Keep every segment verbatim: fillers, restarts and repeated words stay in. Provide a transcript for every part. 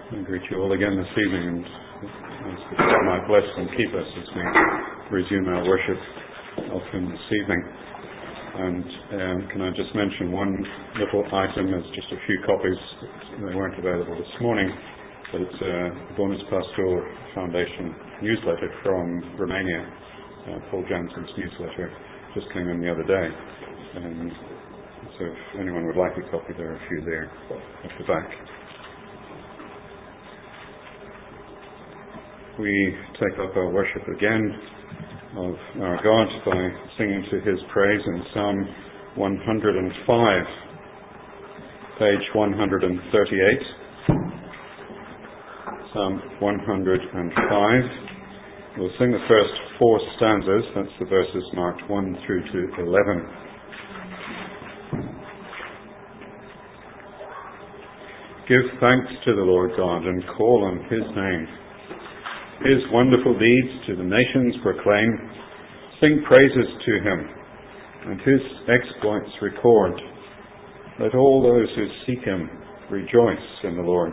I greet you all again this evening, and ask that God might bless and keep us as we resume our worship of Him this evening. And um, can I just mention one little item? There's just a few copies. They weren't available this morning, but it's a Bonus Pastoral Foundation newsletter from Romania. Uh, Paul Jansen's newsletter just came in the other day. Um, so if anyone would like a copy, there are a few there at the back. We take up our worship again of our God by singing to His praise in Psalm one hundred five, page one hundred thirty-eight. Psalm one hundred five. We'll sing the first four stanzas. That's the verses marked one through to eleven. Give thanks to the Lord God and call on His name. His wonderful deeds to the nations proclaim. Sing praises to Him, and His exploits record. Let all those who seek Him rejoice in the Lord.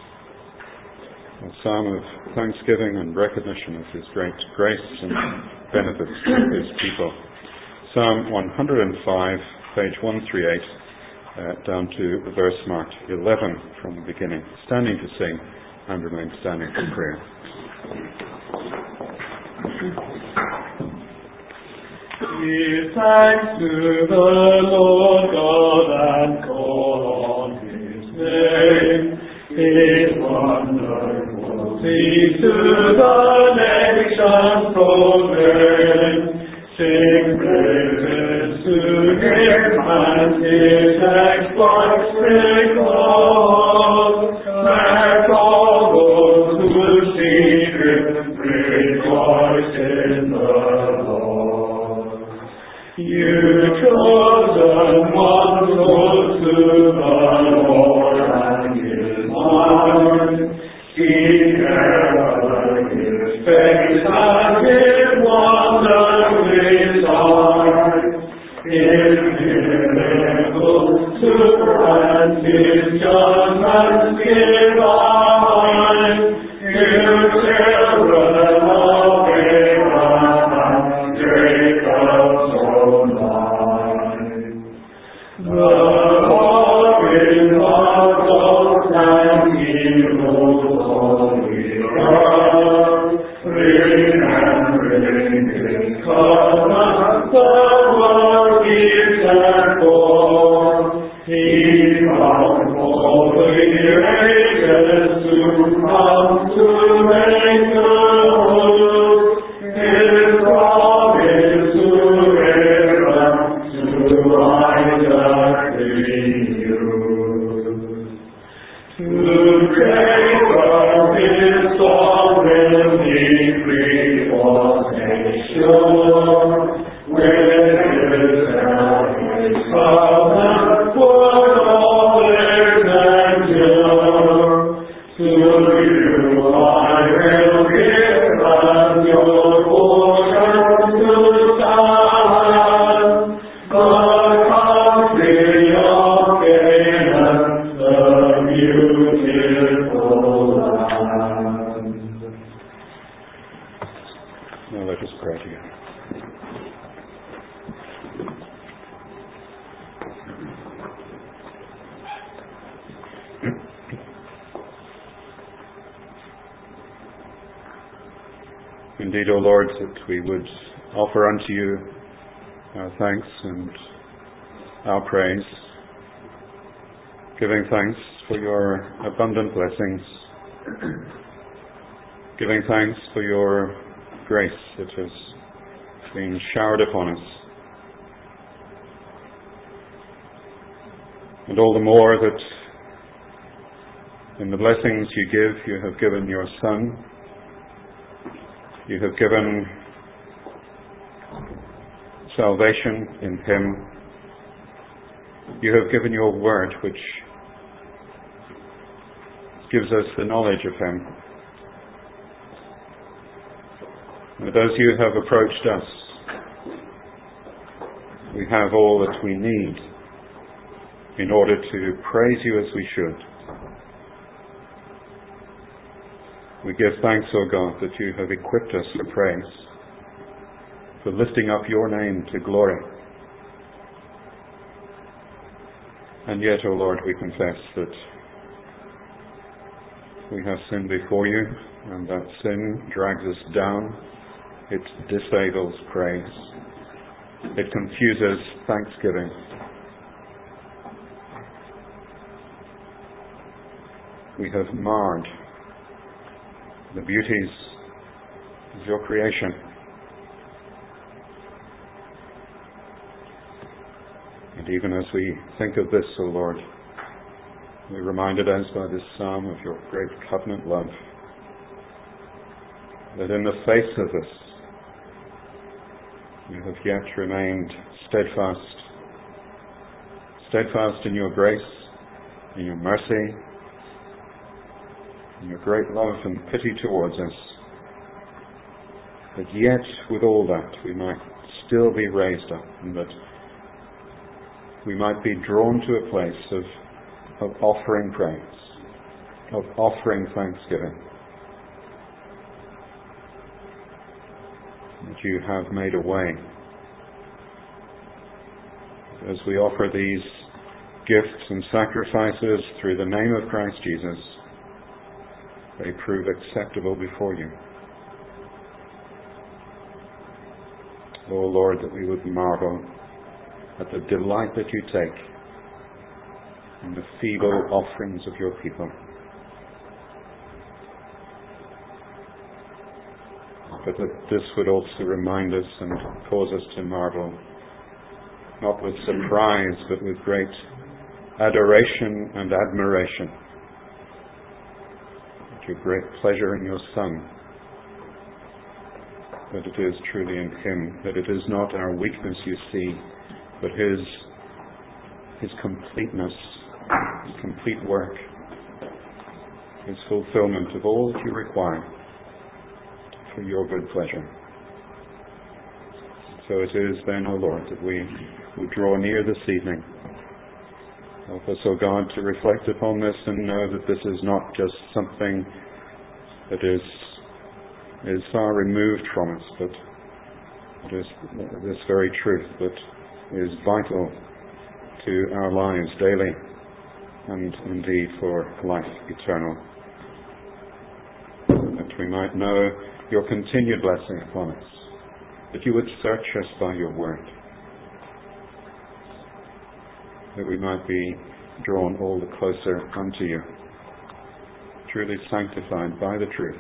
A psalm of thanksgiving and recognition of His great grace and benefits to His people. Psalm one hundred five, page one thirty-eight, uh, down to the verse marked eleven from the beginning. Standing to sing and remain standing for prayer. Give thanks to the Lord God and call on His name. His wonderful deeds to the nations proclaim. Sing praises to Him and His exploits record. Let all those who seek Him rejoice in the Lord. You chosen ones, close to the Lord and His mind. Seek ever His face and His wonder beside. His miracles to and His judgments divine. You children of Abraham, Jacob's own line. The Lord is our God, and He rules all the earth. Remembering His covenant, the world He set forth. He found all the ages to come to make good. His promise to Abraham, to Isaac renewed. To Jacob His sovereignty free was made sure. With His help His covenant would always endure. To you I will give as your portion to stand. The country of Canaan, the beautiful land. Now let us pray together. Indeed, O Lord, that we would offer unto you our thanks and our praise, giving thanks for your abundant blessings, giving thanks for your grace that has been showered upon us, and all the more that in the blessings you give, you have given your Son. You have given salvation in Him. You have given your word, which gives us the knowledge of Him. And as you have approached us, we have all that we need in order to praise you as we should. We give thanks, O God, that you have equipped us for praise, for lifting up your name to glory. And yet, O Lord, we confess that we have sinned before you, and that sin drags us down. It disables praise. It confuses thanksgiving. We have marred the beauties of your creation. And even as we think of this, O Lord, we're reminded as by this psalm of your great covenant love, that in the face of this, you have yet remained steadfast, steadfast in your grace, in your mercy, in your great love and pity towards us, that yet with all that we might still be raised up, and that we might be drawn to a place of, of offering praise, of offering thanksgiving, that you have made a way. As we offer these gifts and sacrifices through the name of Christ Jesus, they prove acceptable before you. O Lord, that we would marvel at the delight that you take in the feeble offerings of your people. But that this would also remind us and cause us to marvel, not with surprise, but with great adoration and admiration, at your great pleasure in your Son, that it is truly in him, that it is not our weakness you see, but his, his completeness, his complete work, his fulfillment of all that you require for your good pleasure. So it is then, O Lord, that we, we draw near this evening. Help us, O God, to reflect upon this and know that this is not just something that is, is far removed from us, but it is this very truth that is vital to our lives daily and indeed for life eternal. That we might know your continued blessing upon us, that you would search us by your word, that we might be drawn all the closer unto you, truly sanctified by the truth,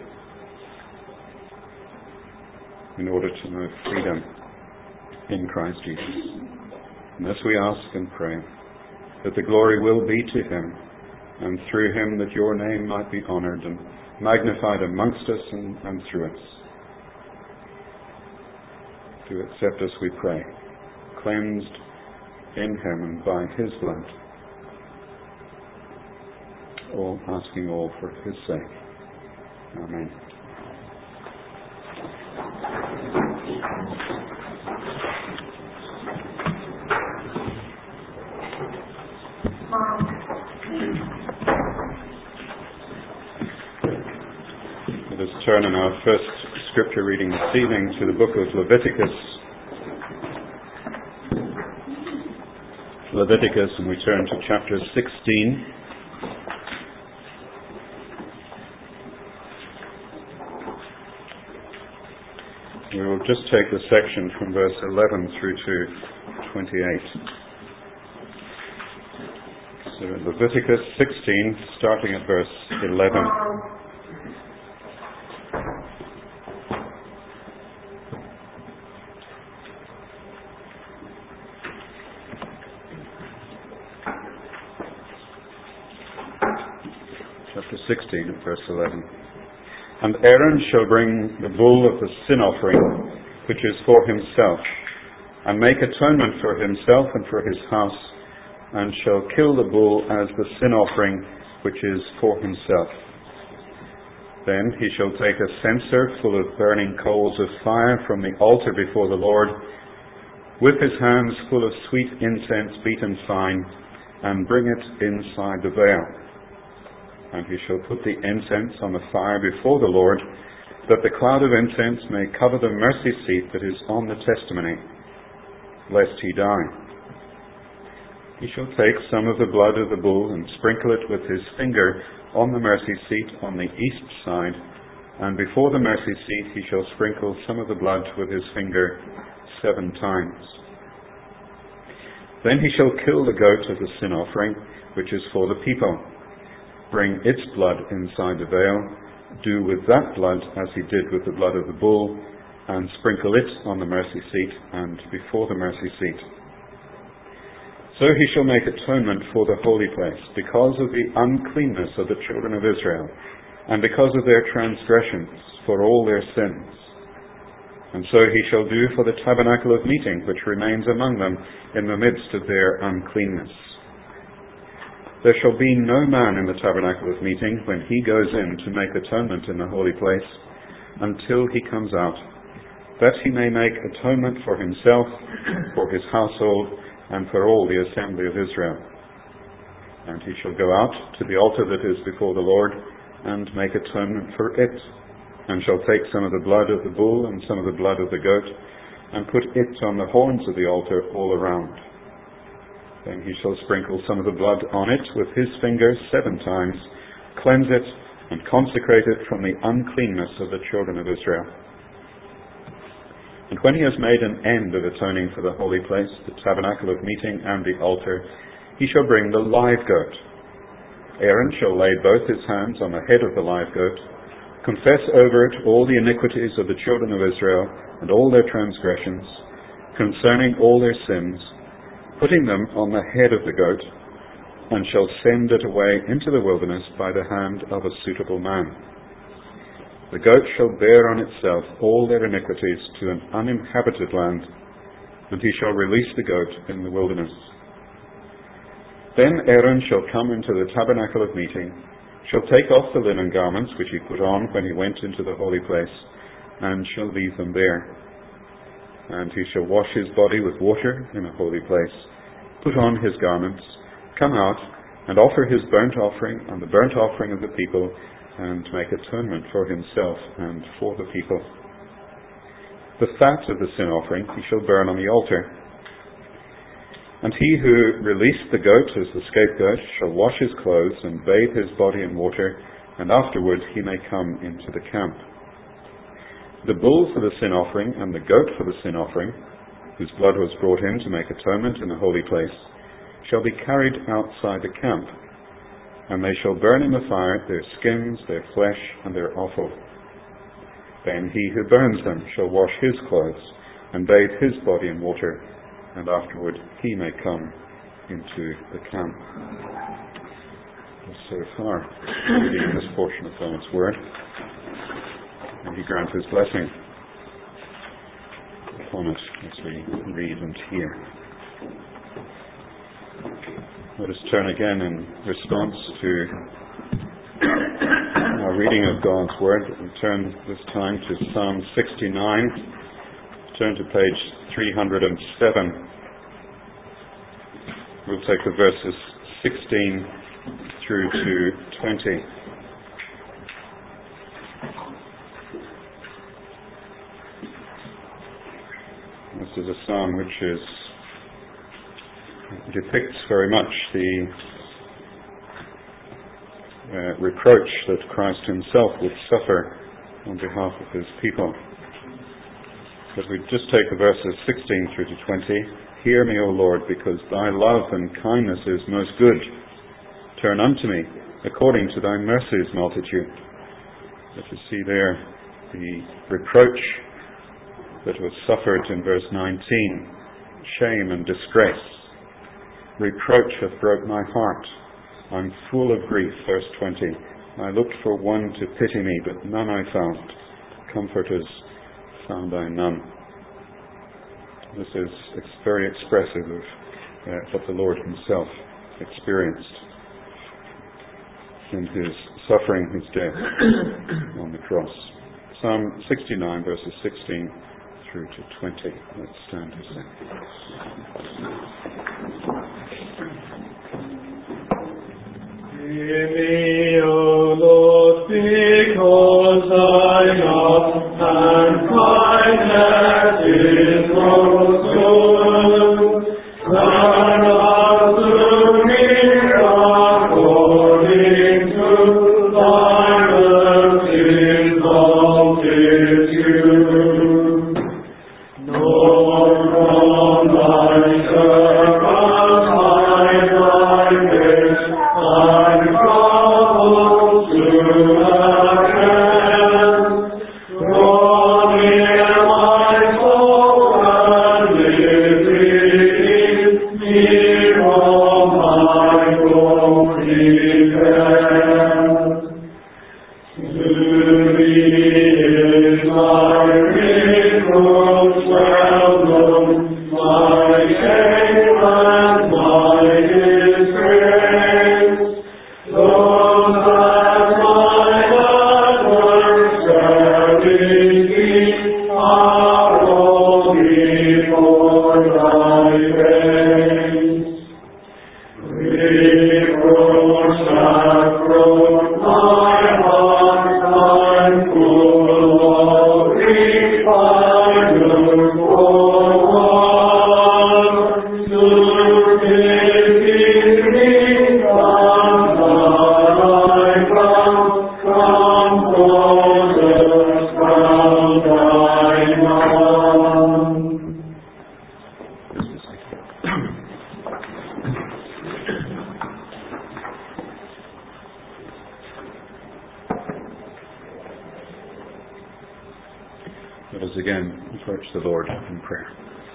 in order to know freedom in Christ Jesus. And this we ask and pray, that the glory will be to him, and through him that your name might be honoured and magnified amongst us and, and through us. To accept us, we pray, cleansed in him and by his blood, all asking all for his sake. Amen. Let us turn in our first scripture reading this evening to the book of Leviticus. Leviticus, and we turn to chapter sixteen. We will just take the section from verse eleven through to twenty-eight. So Leviticus sixteen, starting at verse eleven. Chapter sixteen, verse eleven. And Aaron shall bring the bull of the sin offering, which is for himself, and make atonement for himself and for his house, and shall kill the bull as the sin offering, which is for himself. Then he shall take a censer full of burning coals of fire from the altar before the Lord, with his hands full of sweet incense beaten fine, and bring it inside the veil. And he shall put the incense on the fire before the Lord, that the cloud of incense may cover the mercy seat that is on the testimony, lest he die. He shall take some of the blood of the bull and sprinkle it with his finger on the mercy seat on the east side, and before the mercy seat he shall sprinkle some of the blood with his finger seven times. Then he shall kill the goat of the sin offering, which is for the people. Bring its blood inside the veil, do with that blood as he did with the blood of the bull, and sprinkle it on the mercy seat and before the mercy seat. So he shall make atonement for the holy place, because of the uncleanness of the children of Israel, and because of their transgressions, for all their sins. And so he shall do for the tabernacle of meeting, which remains among them in the midst of their uncleanness. There shall be no man in the tabernacle of meeting when he goes in to make atonement in the holy place, until he comes out, that he may make atonement for himself, for his household, and for all the assembly of Israel. And he shall go out to the altar that is before the Lord, and make atonement for it, and shall take some of the blood of the bull and some of the blood of the goat, and put it on the horns of the altar all around. Then he shall sprinkle some of the blood on it with his finger seven times, cleanse it, and consecrate it from the uncleanness of the children of Israel. And when he has made an end of atoning for the holy place, the tabernacle of meeting, and the altar, he shall bring the live goat. Aaron shall lay both his hands on the head of the live goat, confess over it all the iniquities of the children of Israel, and all their transgressions, concerning all their sins, putting them on the head of the goat, and shall send it away into the wilderness by the hand of a suitable man. The goat shall bear on itself all their iniquities to an uninhabited land, and he shall release the goat in the wilderness. Then Aaron shall come into the tabernacle of meeting, shall take off the linen garments which he put on when he went into the holy place, and shall leave them there. And he shall wash his body with water in a holy place, put on his garments, come out, and offer his burnt offering and the burnt offering of the people, and make atonement for himself and for the people. The fat of the sin offering he shall burn on the altar. And he who released the goat as the scapegoat shall wash his clothes and bathe his body in water, and afterward he may come into the camp. The bull for the sin offering and the goat for the sin offering, whose blood was brought in to make atonement in the holy place, shall be carried outside the camp, and they shall burn in the fire their skins, their flesh, and their offal. Then he who burns them shall wash his clothes and bathe his body in water, and afterward he may come into the camp. So far, reading this portion of God's Word, and he grant his blessing upon it as we read and hear. Let us turn again in response to our reading of God's Word. We turn this time to Psalm sixty-nine. Turn to page three hundred seven. We'll take the verses sixteen through to twenty. This is a psalm which is depicts very much the uh, reproach that Christ himself would suffer on behalf of his people. But we just take the verses sixteen through to twenty. Hear me, O Lord, because thy love and kindness is most good. Turn unto me according to thy mercy's multitude. But you see there the reproach that was suffered in verse nineteen. Shame and disgrace. Reproach hath broke my heart. I'm full of grief. Verse twenty. I looked for one to pity me, but none I found. Comforters found I none. This is it's very expressive of uh, what the Lord himself experienced in his suffering, his death on the cross. Psalm sixty-nine, verses sixteen through to twenty. Let's stand to sing. Hear me, O Lord, because thy love and kindness is most good. Turn us to me according to thy mercy's multitude. Lord, from thy servant hide thy face, and troubles to attend. Draw near my soul and liberty, near all my glory defend. To thee is my reproach well known, my shame and my disgrace. Those that mine adversaries keep are all before thy face. Reproach hath broke my heart, I'm full of grief, I look for one to pity me from thy ground, comforters from thy mouth. Let us again approach the Lord in prayer.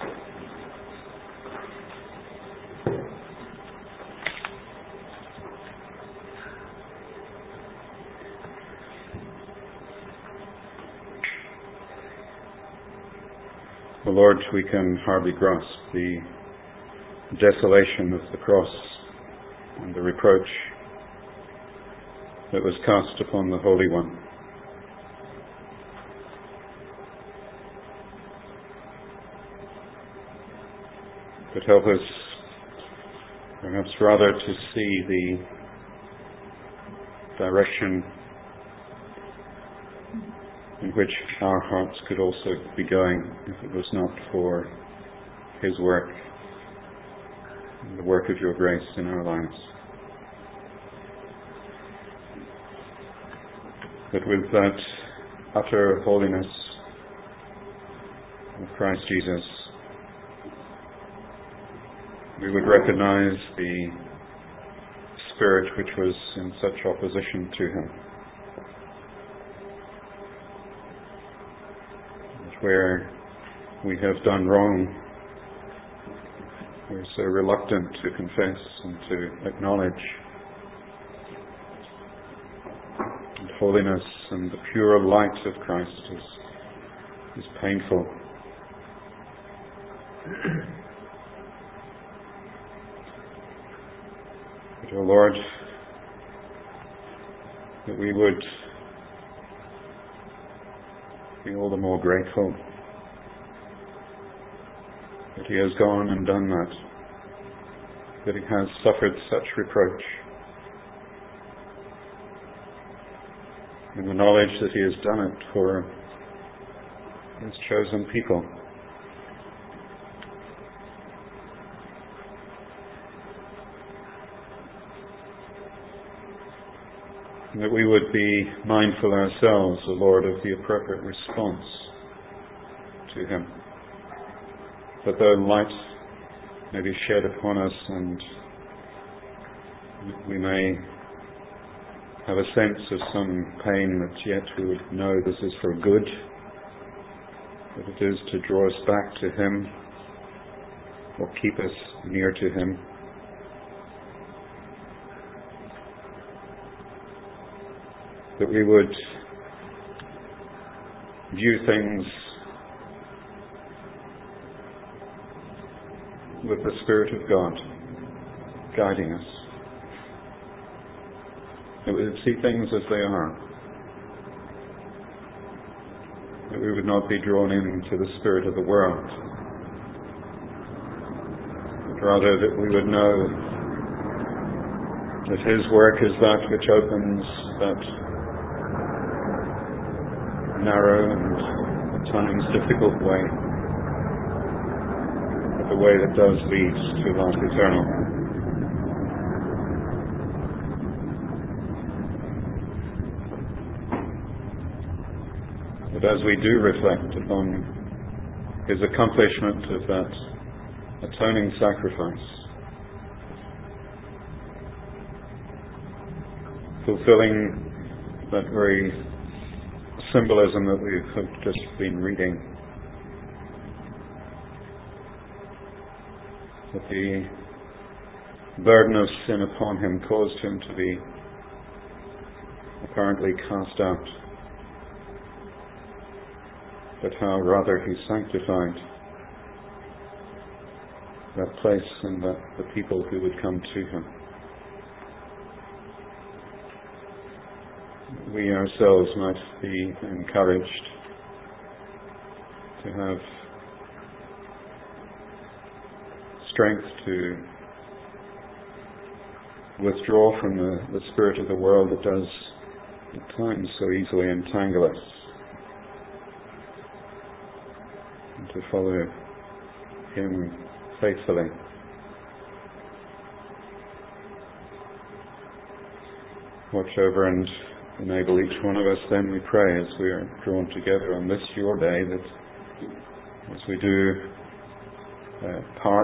O Lord, we can hardly grasp the desolation of the cross and the reproach that was cast upon the Holy One. But help us perhaps rather to see the direction in which our hearts could also be going if it was not for His work and the work of your grace in our lives. That with that utter holiness of Christ Jesus, we would recognize the spirit which was in such opposition to Him. And where we have done wrong, we're so reluctant to confess and to acknowledge. And holiness and the pure light of Christ is, is painful. But, O Lord, that we would be all the more grateful that He has gone and done that, that He has suffered such reproach, in the knowledge that He has done it for His chosen people. And that we would be mindful ourselves, O Lord, of the appropriate response to Him. That the light may be shed upon us and we may have a sense of some pain, that yet we would know this is for good, that it is to draw us back to Him or keep us near to Him. That we would view things with the Spirit of God guiding us. That we would see things as they are. That we would not be drawn into the spirit of the world. But rather that we would know that His work is that which opens that narrow and at times difficult way, but the way that does lead to life eternal. But as we do reflect upon His accomplishment of that atoning sacrifice, fulfilling that very symbolism that we have just been reading, that the burden of sin upon Him caused Him to be apparently cast out, but how rather He sanctified that place and that the people who would come to Him. We ourselves might be encouraged to have strength to withdraw from the, the spirit of the world that does at times so easily entangle us, and to follow Him faithfully. Watch over and enable each one of us then, we pray, as we are drawn together on this your day, that as we do uh, part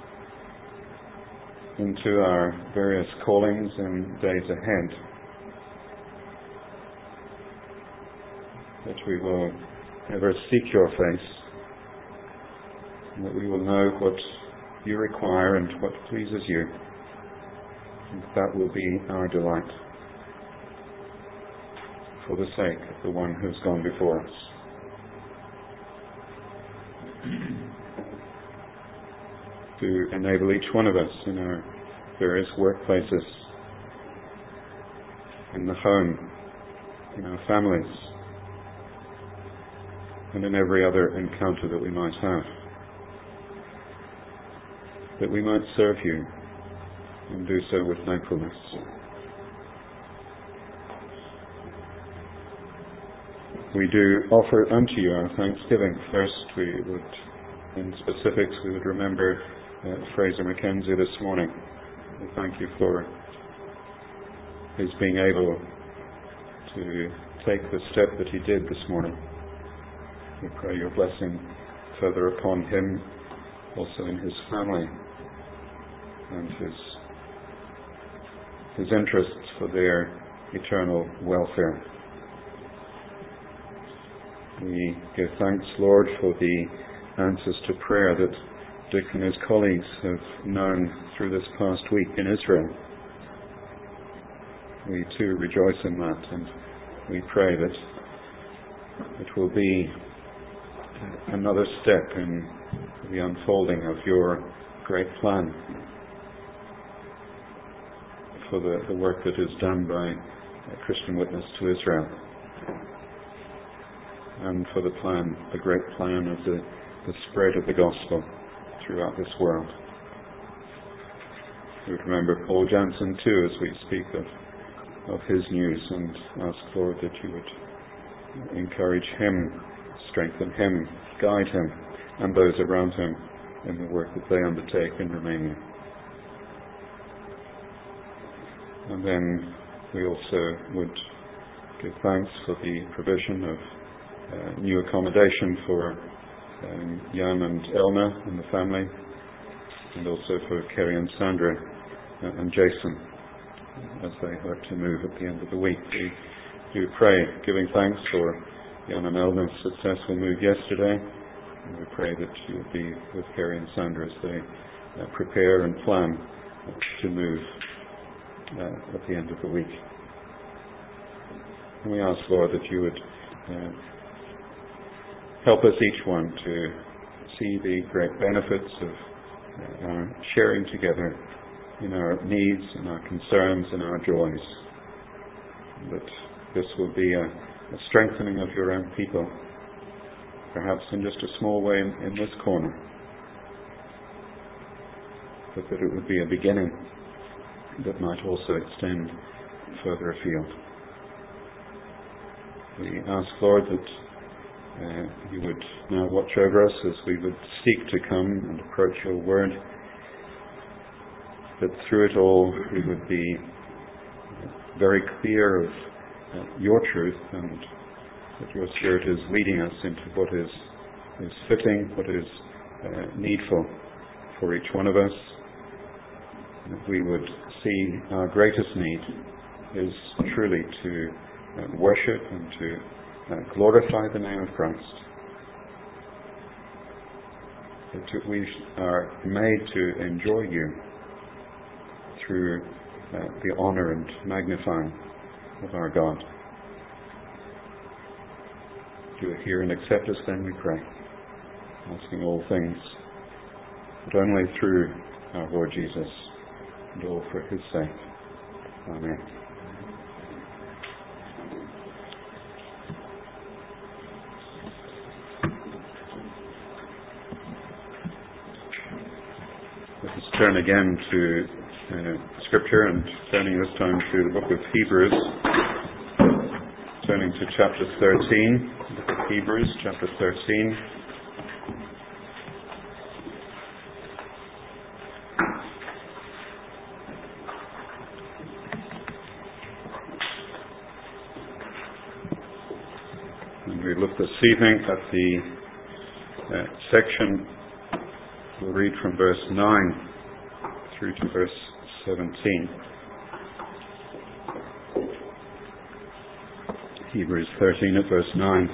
into our various callings and days ahead, that we will ever seek your face, and that we will know what you require and what pleases you, and that will be our delight, for the sake of the one who has gone before us. To enable each one of us in our various workplaces, in the home, in our families, and in every other encounter that we might have, that we might serve you and do so with thankfulness. We do offer unto you our thanksgiving. First, we would, in specifics, we would remember uh, Fraser Mackenzie this morning. We thank you for his being able to take the step that he did this morning. We pray your blessing further upon him, also in his family, and his his interests for their eternal welfare. We give thanks, Lord, for the answers to prayer that Dick and his colleagues have known through this past week in Israel. We too rejoice in that, and we pray that it will be another step in the unfolding of your great plan for the, the work that is done by Christian Witness to Israel, and for the plan, the great plan of the, the spread of the gospel throughout this world. We would remember Paul Jansen too as we speak of, of his news, and ask, Lord, that you would encourage him, strengthen him, guide him, and those around him in the work that they undertake in Romania. And then we also would give thanks for the provision of Uh, new accommodation for um, Jan and Elna and the family, and also for Kerry and Sandra uh, and Jason as they hope to move at the end of the week. We do pray, giving thanks for Jan and Elna's successful move yesterday, and we pray that you will be with Kerry and Sandra as they uh, prepare and plan to move uh, at the end of the week. And we ask, Lord, that you would uh, help us each one to see the great benefits of uh, our sharing together in our needs and our concerns and our joys. That this will be a, a strengthening of your own people, perhaps in just a small way in, in this corner, but that it would be a beginning but might also extend further afield. We ask, Lord, that uh, you would now watch over us as we would seek to come and approach your word, that through it all we would be very clear of uh, your truth, and that your Spirit is leading us into what is, is fitting, what is uh, needful for each one of us. That we would see our greatest need is truly to uh, worship and to uh, glorify the name of Christ. That we are made to enjoy you through uh, the honour and magnifying of our God. Do it here and accept us then, we pray, asking all things, but only through our Lord Jesus, and all for his sake. Amen. Let us turn again to uh, Scripture, and turning this time to the book of Hebrews, turning to chapter thirteen, the book of Hebrews, chapter thirteen. And we look this evening at the uh, section, we'll read from verse nine through to verse seventeen. Hebrews thirteen at verse nine.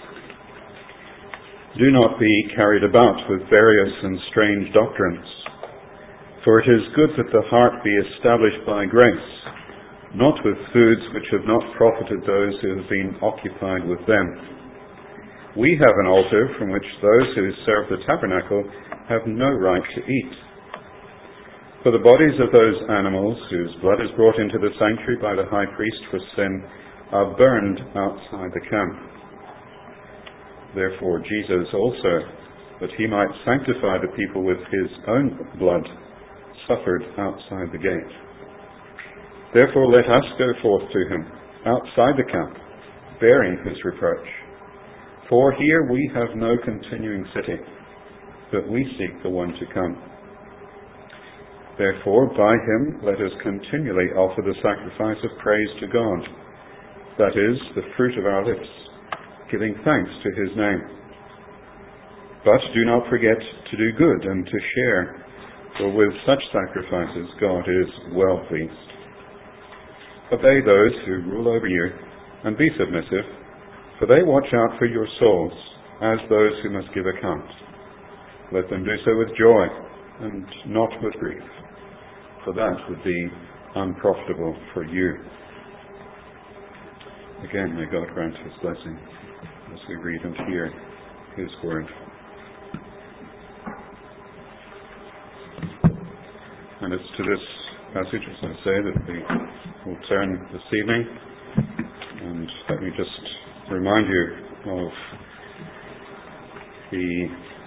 Do not be carried about with various and strange doctrines, for it is good that the heart be established by grace, not with foods which have not profited those who have been occupied with them. We have an altar from which those who serve the tabernacle have no right to eat. For the bodies of those animals whose blood is brought into the sanctuary by the high priest for sin are burned outside the camp. Therefore Jesus also, that he might sanctify the people with his own blood, suffered outside the gate. Therefore let us go forth to him, outside the camp, bearing his reproach. For here we have no continuing city, but we seek the one to come. Therefore by him let us continually offer the sacrifice of praise to God, that is, the fruit of our lips, giving thanks to his name. But do not forget to do good and to share, for with such sacrifices God is well pleased. Obey those who rule over you, and be submissive, for they watch out for your souls, as those who must give account. Let them do so with joy, and not with grief, for that would be unprofitable for you. Again, may God grant his blessing as we read and hear his word. And it's to this passage, as I say, that we will turn this evening. And let me just remind you of the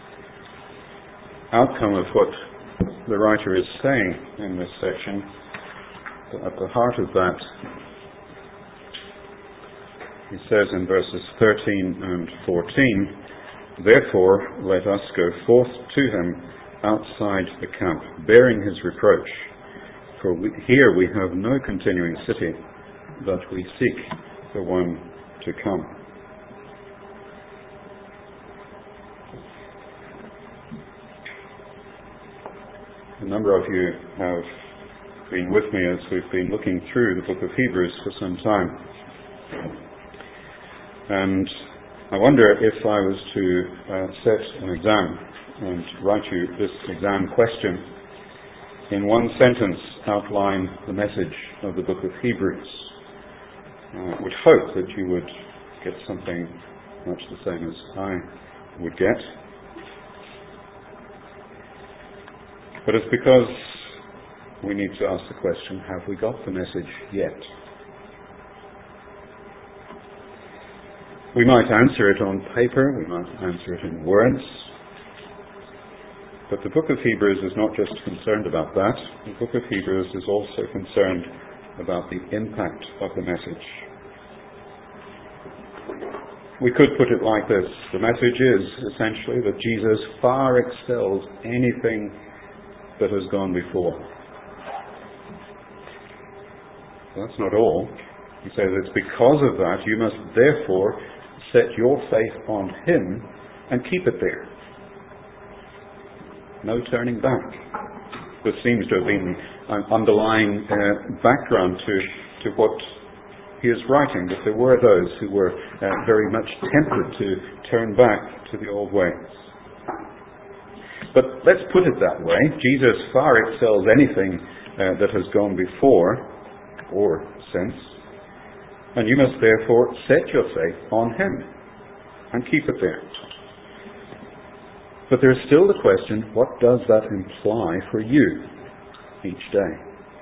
outcome of what the writer is saying in this section. At the heart of that, he says in verses thirteen and fourteen, therefore let us go forth to him outside the camp, bearing his reproach. For we, here we have no continuing city, but we seek the one to come. A number of you have been with me as we've been looking through the book of Hebrews for some time. And I wonder if I was to uh, set an exam and write you this exam question, in one sentence outline the message of the book of Hebrews. I would hope that you would get something much the same as I would get. But it's because we need to ask the question, have we got the message yet? We might answer it on paper, we might answer it in words, But the book of Hebrews is not just concerned about that. The book of Hebrews is also concerned about the impact of the message. We could put it like this. The message is essentially that Jesus far excels anything that has gone before. That's not all. He says it's because of that you must therefore set your faith on him and keep it there. No turning back. This seems to have been an underlying uh, background to, to what he is writing, that there were those who were uh, very much tempted to turn back to the old ways. But let's put it that way. Jesus far excels anything uh, that has gone before or since, and you must therefore set your faith on him and keep it there. But there's still the question, what does that imply for you each day?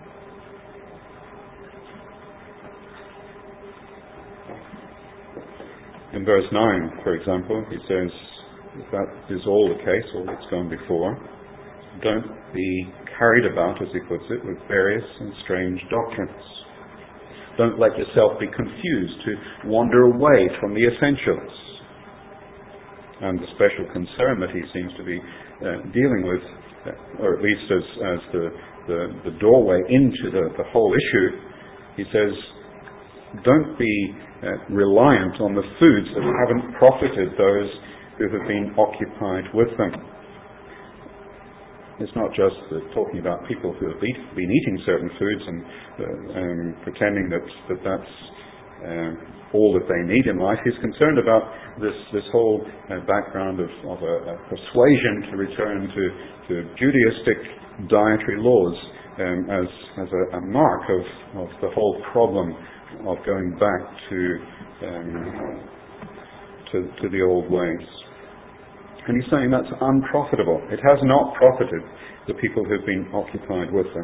In verse nine, for example, he says, if that is all the case, all that's gone before, don't be carried about, as he puts it, with various and strange doctrines. Don't let yourself be confused to wander away from the essentials. And the special concern that he seems to be uh, dealing with, uh, or at least as, as the, the, the doorway into the, the whole issue, he says, don't be uh, reliant on the foods that haven't profited those who have been occupied with them. It's not just uh, talking about people who have eat, been eating certain foods and uh, um, pretending that, that that's uh, all that they need in life. He's concerned about this this whole uh, background of, of a, a persuasion to return to, to Judaistic dietary laws um, as as a, a mark of, of the whole problem of going back to, um, to to the old ways. And he's saying that's unprofitable. It has not profited the people who've been occupied with them.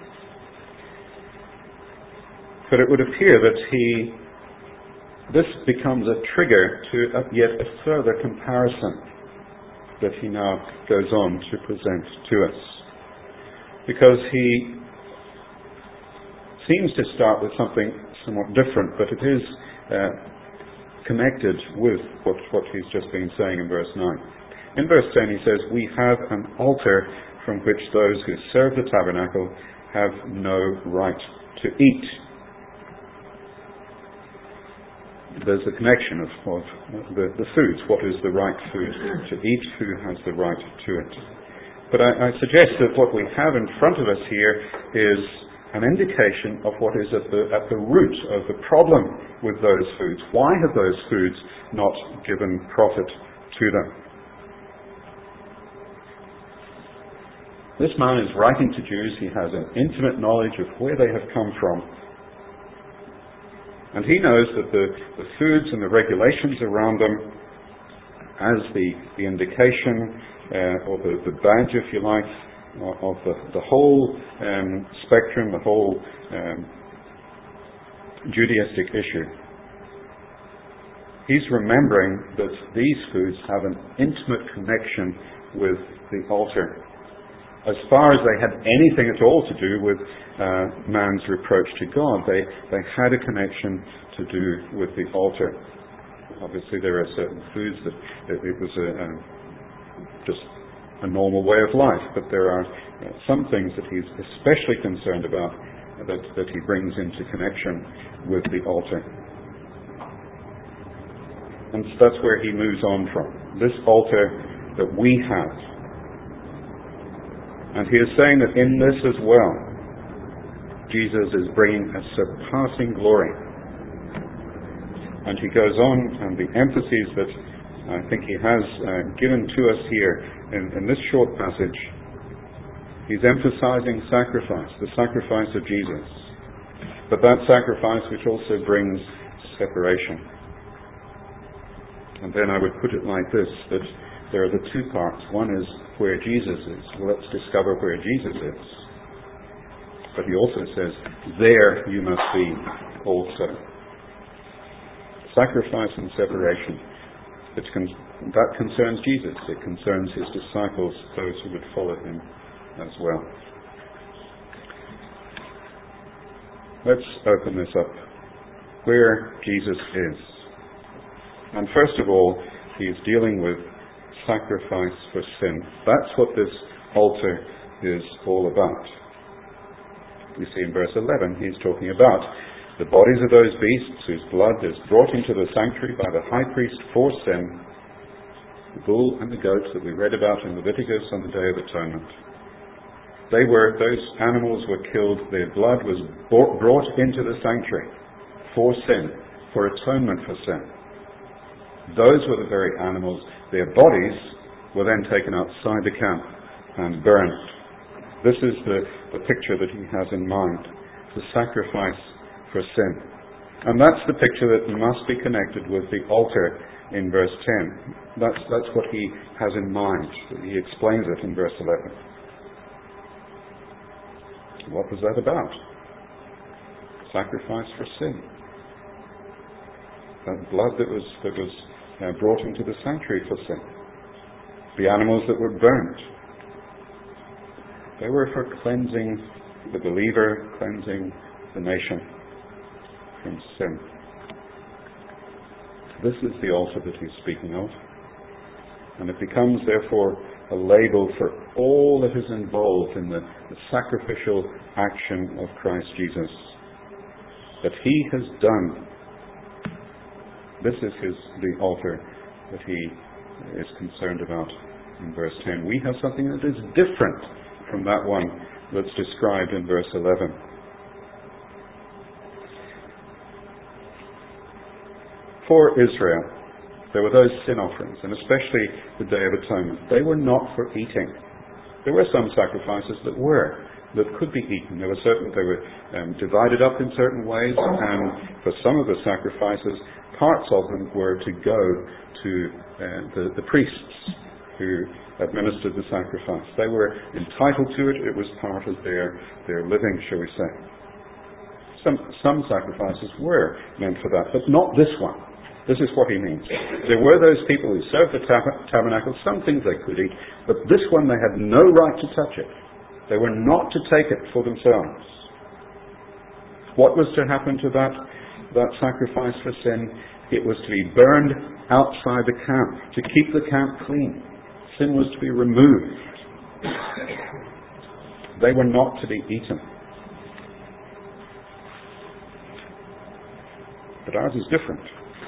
But it would appear that he this becomes a trigger to a, yet a further comparison that he now goes on to present to us. Because he seems to start with something somewhat different, but it is uh, connected with what, what he's just been saying in verse nine. In verse ten he says, we have an altar from which those who serve the tabernacle have no right to eat. There's a connection of, of the, the foods. What is the right food to eat? Who has the right to it? But I, I suggest that what we have in front of us here is an indication of what is at the, at the root of the problem with those foods. Why have those foods not given profit to them? This man is writing to Jews. He has an intimate knowledge of where they have come from. And he knows that the, the foods and the regulations around them, as the, the indication uh, or the, the badge, if you like, of the, the whole um, spectrum, the whole um, Judaistic issue. He's remembering that these foods have an intimate connection with the altar. As far as they had anything at all to do with uh, man's reproach to God, they, they had a connection to do with the altar. Obviously there are certain foods that it, it was a, a, just a normal way of life, but there are uh, some things that he's especially concerned about that, that he brings into connection with the altar. And so that's where he moves on from. This altar that we have. And he is saying that in this as well, Jesus is bringing a surpassing glory. And he goes on, and the emphases that I think he has uh, given to us here in, in this short passage, he's emphasizing sacrifice, the sacrifice of Jesus. But that sacrifice which also brings separation. And then I would put it like this, that there are the two parts. One is where Jesus is. Well, let's discover where Jesus is. But he also says, there you must be also. Sacrifice and separation. It con- that concerns Jesus. It concerns his disciples, those who would follow him as well. Let's open this up. Where Jesus is. And first of all, he is dealing with sacrifice for sin. That's what this altar is all about. You see in verse eleven, he's talking about the bodies of those beasts whose blood is brought into the sanctuary by the high priest for sin, the bull and the goats that we read about in Leviticus on the Day of Atonement. They were, those animals were killed, their blood was brought into the sanctuary for sin, for atonement for sin. Those were the very animals. Their bodies were then taken outside the camp and burned. This is the, the picture that he has in mind, the sacrifice for sin. And that's the picture that must be connected with the altar in verse ten. That's, that's what he has in mind. He explains it in verse eleven. What was that about? Sacrifice for sin. That blood that was, that was uh, brought into the sanctuary for sin. The animals that were burnt. They were for cleansing the believer, cleansing the nation from sin. This is the altar that he's speaking of. And it becomes, therefore, a label for all that is involved in the, the sacrificial action of Christ Jesus. That he has done. This is his, the altar that he is concerned about in verse ten. We have something that is different from that one that's described in verse eleven. For Israel, there were those sin offerings, and especially the Day of Atonement. They were not for eating. There were some sacrifices that were, that could be eaten. There were certain, they were um, divided up in certain ways, and for some of the sacrifices, parts of them were to go to uh, the, the priests who administered the sacrifice. They were entitled to it. It was part of their, their living, shall we say. Some, some sacrifices were meant for that, but not this one. This is what he means. There were those people who served the tab- tabernacle, some things they could eat, but this one they had no right to touch it. They were not to take it for themselves. What was to happen to that, that sacrifice for sin? It was to be burned outside the camp, to keep the camp clean. Sin was to be removed. They were not to be eaten. But ours is different.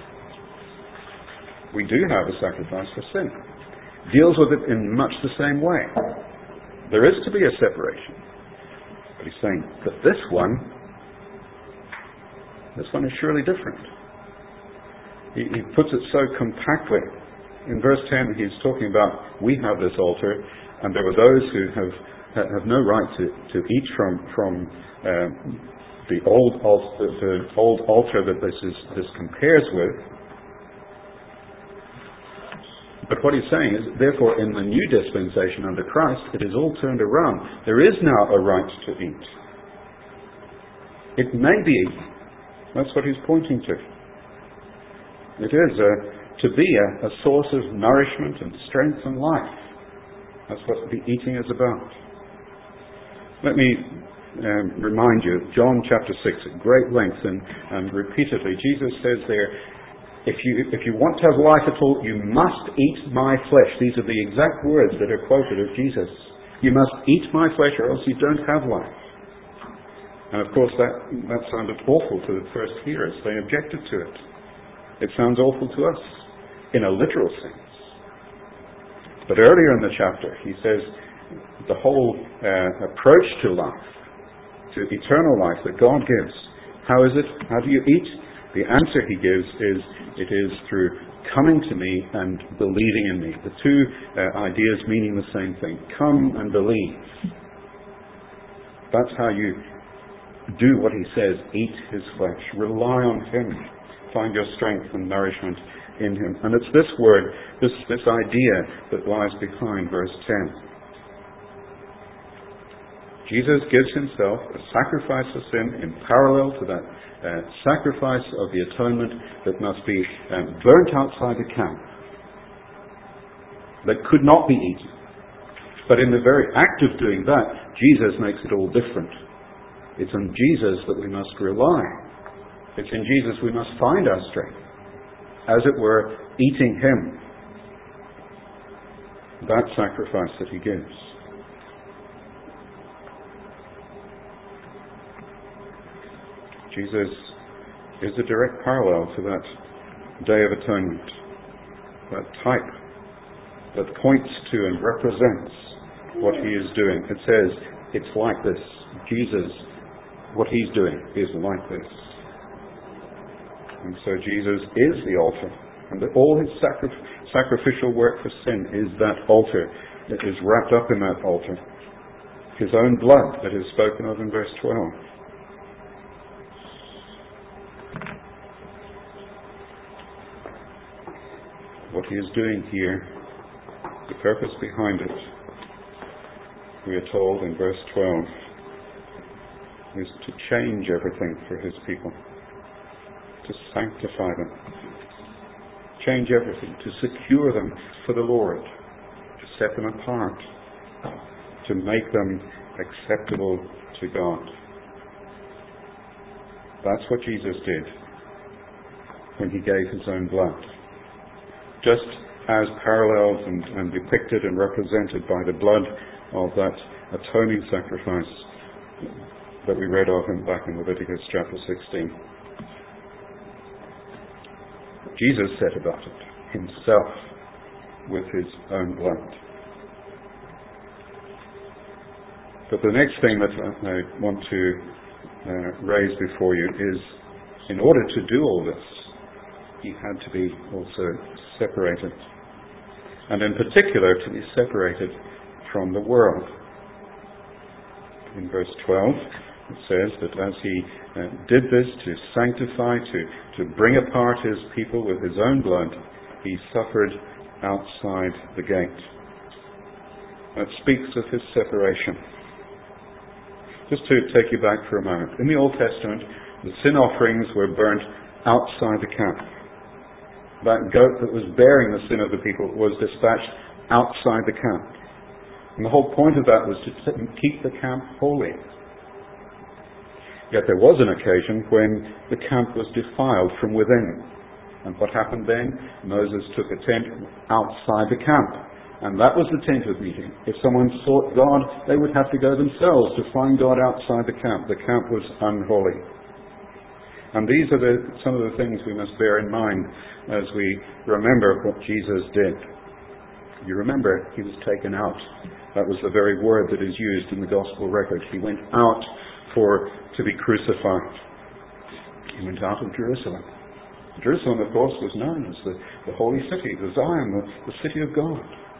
We do have a sacrifice for sin. Deals with it in much the same way. There is to be a separation. But he's saying that this one, this one is surely different. He, he puts it so compactly. In verse ten, he's talking about, we have this altar, and there were those who have have no right to, to eat from from uh, the old altar, the old altar that this is this compares with. But what he's saying is, therefore, in the new dispensation under Christ, it is all turned around. There is now a right to eat. It may be eaten. That's what he's pointing to. It is a, to be a, a source of nourishment and strength and life. That's what the eating is about. Let me um, remind you of John chapter six at great length and, and repeatedly. Jesus says there, If you, if you want to have life at all, you must eat my flesh. These are the exact words that are quoted of Jesus. You must eat my flesh or else you don't have life. And of course that, that sounded awful to the first hearers. They objected to it. It sounds awful to us in a literal sense. But earlier in the chapter he says the whole uh, approach to life, to eternal life that God gives. How is it? How do you eat? The answer he gives is, it is through coming to me and believing in me. The two uh, ideas meaning the same thing. Come and believe. That's how you do what he says. Eat his flesh. Rely on him. Find your strength and nourishment in him. And it's this word, this, this idea that lies behind verse ten. Jesus gives himself a sacrifice for sin in parallel to that uh, sacrifice of the atonement that must be um, burnt outside the camp that could not be eaten. But in the very act of doing that, Jesus makes it all different. It's on Jesus that we must rely. It's in Jesus we must find our strength. As it were, eating Him. That sacrifice that He gives. Jesus is a direct parallel to that Day of Atonement. That type that points to and represents what He is doing. It says, it's like this. Jesus, what He's doing is like this. And so Jesus is the altar. And that all His sacri- sacrificial work for sin is that altar that is wrapped up in that altar. His own blood that is spoken of in verse twelve. What He is doing here, the purpose behind it, we are told in verse twelve, is to change everything for His people, to sanctify them, change everything, to secure them for the Lord, to set them apart, to make them acceptable to God. That's what Jesus did when He gave His own blood. Just as paralleled and, and depicted and represented by the blood of that atoning sacrifice that we read of in, back in Leviticus chapter sixteen. Jesus set about it Himself with His own blood. But the next thing that I want to uh, raise before you is, in order to do all this, He had to be also separated. And in particular, to be separated from the world. In verse twelve, it says that as He uh, did this to sanctify, to, to bring apart His people with His own blood, He suffered outside the gate. That speaks of His separation. Just to take you back for a moment. In the Old Testament, the sin offerings were burnt outside the camp. That goat that was bearing the sin of the people was dispatched outside the camp. And the whole point of that was to t- keep the camp holy. Yet there was an occasion when the camp was defiled from within. And what happened then? Moses took a tent outside the camp. And that was the tent of meeting. If someone sought God, they would have to go themselves to find God outside the camp. The camp was unholy. And these are the, some of the things we must bear in mind as we remember what Jesus did. You remember, He was taken out. That was the very word that is used in the Gospel record. He went out for to be crucified. He went out of Jerusalem. Jerusalem, of course, was known as the, the holy city, the Zion, the, the city of God.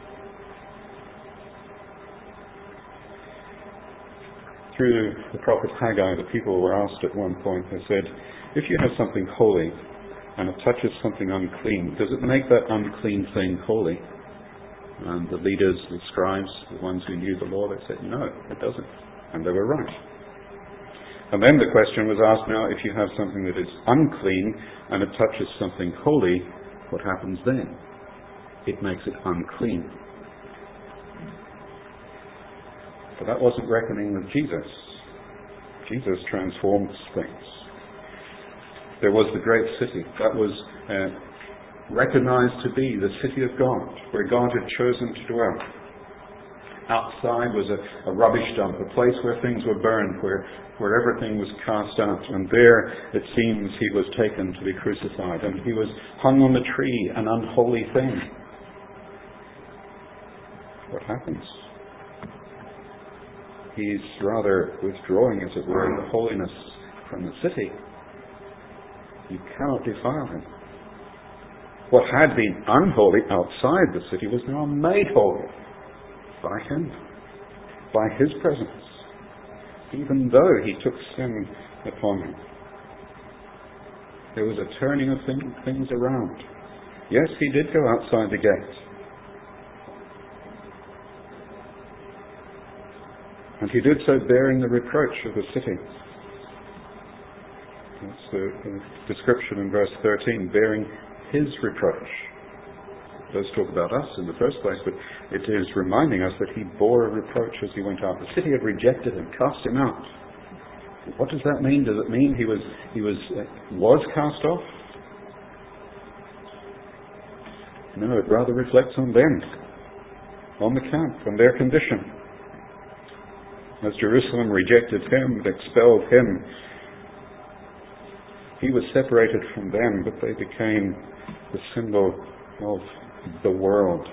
Through the prophet Haggai, the people were asked at one point, they said, if you have something holy and it touches something unclean, does it make that unclean thing holy? And the leaders, the scribes, the ones who knew the law, they said, no, it doesn't. And they were right. And then the question was asked, now, if you have something that is unclean and it touches something holy, what happens then? It makes it unclean. But that wasn't reckoning with Jesus. Jesus transforms things. There was the great city. That was uh, recognized to be the city of God, where God had chosen to dwell. Outside was a, a rubbish dump, a place where things were burned, where, where everything was cast out. And there, it seems, He was taken to be crucified. And He was hung on the tree, an unholy thing. What happens? He's rather withdrawing, as it were, the holiness from the city. You cannot defile Him. What had been unholy outside the city was now made holy by Him, by His presence, even though He took sin upon Him. There was a turning of thing, things around. Yes, He did go outside the gate. And He did so bearing the reproach of the city. That's the, the description in verse thirteen, bearing His reproach. It does talk about us in the first place, but it is reminding us that he bore a reproach as he went out. The city had rejected him, cast him out. What does that mean? Does it mean he was he was uh, was cast off? No, it rather reflects on them, on the camp, on their condition. As Jerusalem rejected him, expelled him, he was separated from them, but they became the symbol of the world.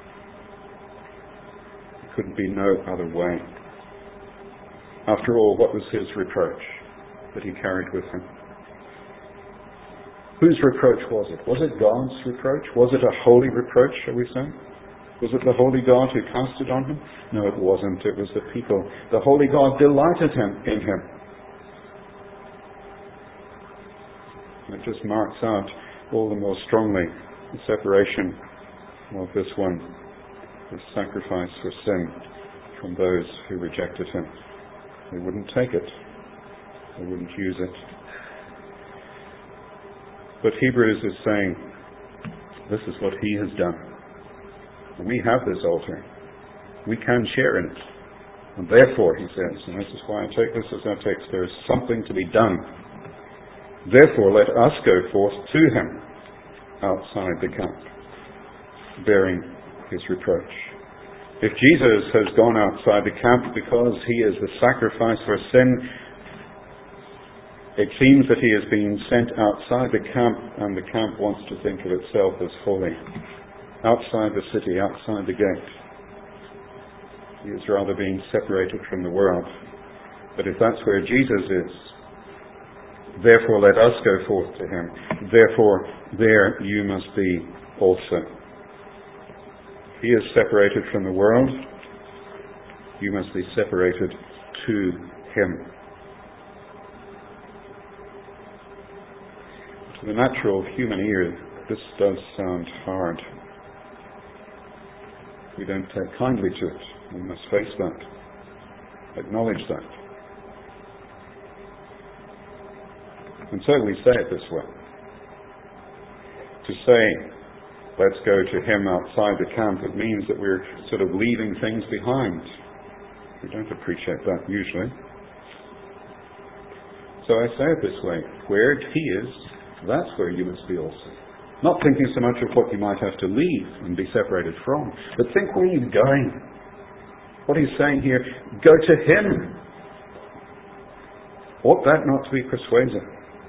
It couldn't be no other way. After all, what was his reproach that he carried with him? Whose reproach was it? Was it God's reproach? Was it a holy reproach, shall we say? Was it the holy God who cast it on him? No, it wasn't. It was the people. The holy God delighted him in him. It just marks out all the more strongly the separation of this one, this sacrifice for sin, from those who rejected him. They wouldn't take it. They wouldn't use it. But Hebrews is saying, this is what he has done. We have this altar. We can share in it. And therefore, he says, and this is why I take this as our text, there is something to be done. Therefore, let us go forth to him outside the camp, bearing his reproach. If Jesus has gone outside the camp because he is the sacrifice for sin, it seems that he is being sent outside the camp, and the camp wants to think of itself as holy. Outside the city, outside the gate. He is rather being separated from the world. But if that's where Jesus is, therefore let us go forth to him. Therefore, there you must be also. He is separated from the world. You must be separated to him. To the natural human ear, this does sound hard. We don't take kindly to it. We must face that. Acknowledge that. And so we say it this way. To say, let's go to him outside the camp, it means that we're sort of leaving things behind. We don't appreciate that usually. So I say it this way. Where he is, that's where you must be also. Not thinking so much of what you might have to leave and be separated from, but think where you're going. What he's saying here, go to him. Ought that not to be persuasive?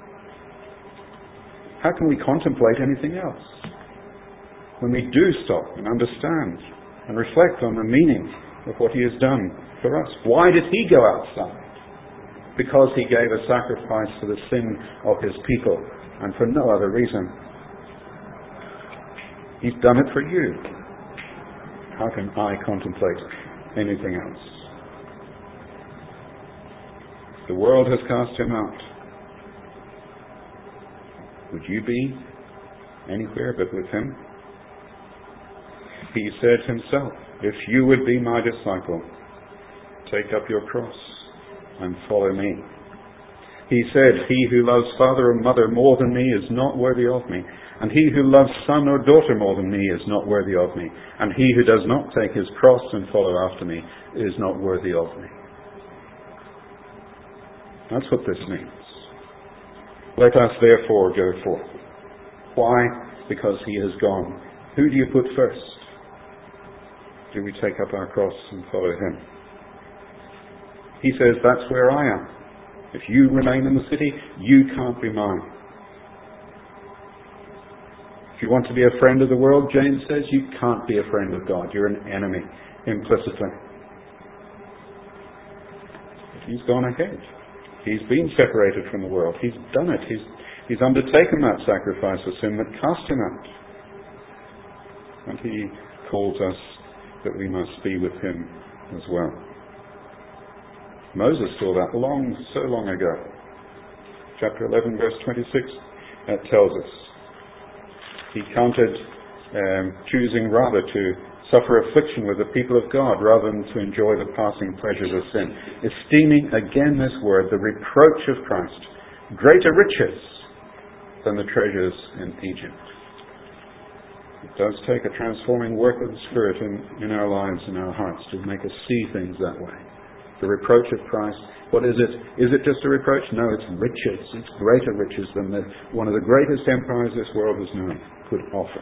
How can we contemplate anything else? When we do stop and understand and reflect on the meaning of what he has done for us. Why did he go outside? Because he gave a sacrifice for the sin of his people, and for no other reason. He's done it for you. How can I contemplate anything else? The world has cast him out. Would you be anywhere but with him? He said himself, if you would be my disciple, take up your cross and follow me. He said, he who loves father or mother more than me is not worthy of me. And he who loves son or daughter more than me is not worthy of me. And he who does not take his cross and follow after me is not worthy of me. That's what this means. Let us therefore go forth. Why? Because he has gone. Who do you put first? Do we take up our cross and follow him? He says, that's where I am. If you remain in the city, you can't be mine. If you want to be a friend of the world, James says, you can't be a friend of God. You're an enemy, implicitly. He's gone ahead. He's been separated from the world. He's done it. He's, he's undertaken that sacrifice of sin that cast him out. And he calls us that we must be with him as well. Moses saw that long, so long ago. Chapter eleven, verse twenty-six, that tells us. He counted um, choosing rather to suffer affliction with the people of God rather than to enjoy the passing pleasures of sin. Esteeming, again this word, the reproach of Christ, greater riches than the treasures in Egypt. does take a transforming work of the Spirit in, in our lives, in our hearts, to make us see things that way. The reproach of Christ, what is it? Is it just a reproach? No, it's riches. It's greater riches than the, one of the greatest empires this world has known could offer.